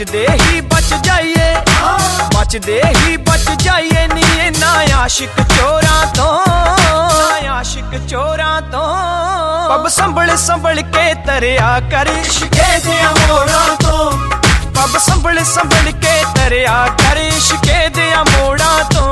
बचदे ही बच जाइए, बचदे ही बच जाइए नी इन्ना आशिक चोरां तो, आशिक चोरां तो। पब संभल संभल के तरिया कर इश्के दियां मोड़ां तो, पब संभल संभल के तरिया कर इश्के दियां मोड़ां तो।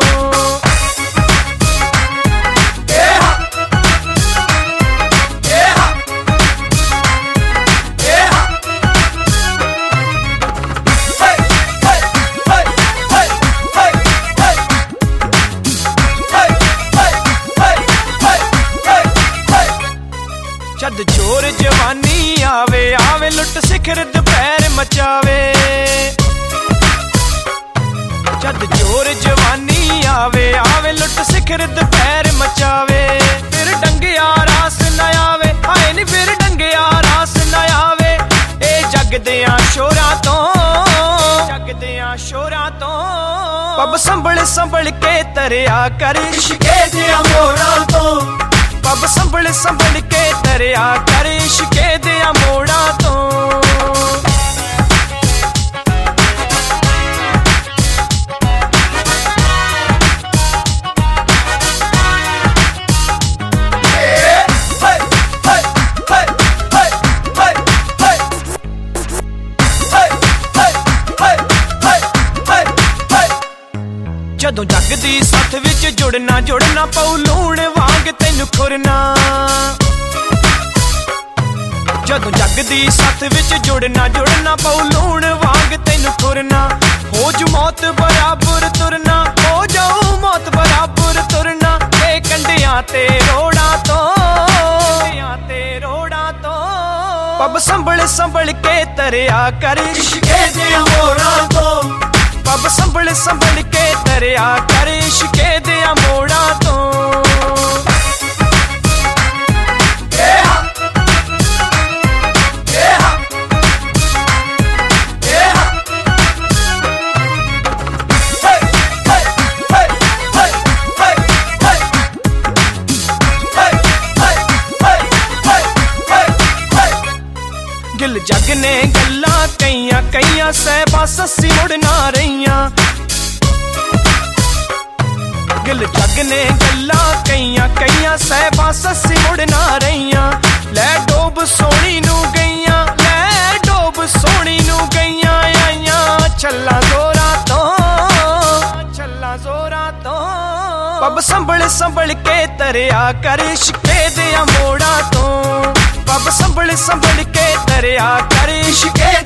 जद जोर जवानी आवे आवे लुट सिखर दोपहर मचावे, जद जोर जवानी आवे आवे लुट सिखर दोपहर मचावे। फिर डंगिया रास न आवे, हाय नी फिर डंगिया रास न आवे। ए जग दियां शोरां तो, जग दियां शोरां तो। पब संभल संभल के तरिया कर इश्के दियां मोड़ां तो, पब संभल संभल के तरिया कर इश्के दियां मोड़ां तो। जदों जग दी सथ विच जुड़ना जुड़ना पऊ लूण वांग तैनू खुरना, जदों जग दी सथ विच जुड़ना जुड़ना पऊ लूण वांग तैनू खुरना। हो जू मौत बराबर तुरना, हो जाऊं मौत बराबर तुरना। ए कंडियां ते रोड़ा तो, कंडियां ते रोड़ा तो। पब संभल संभल के तरिया कर इश्के दियां मोड़ां तो, पब संभल संभल के तरिया कर इश्के दियां मोड़ां तो। गिल जग ने गल्लां कईयां कईयां सहबा सस्सी मुड़ना रहियां, गिल जग ने गल्लां कईयां कईयां सहबा सस्सी मुड़ना रहियां। लै डोब सोहनी नू गईयां, लै डोब सोहनी नू गईयां आईयां छल्ला जोरां तो, छल्ला जोरां तो। पब संभल संभल के तरिया कर इश्के दियां मोड़ां तो, पब संभल संभल के तरिया कर इश्के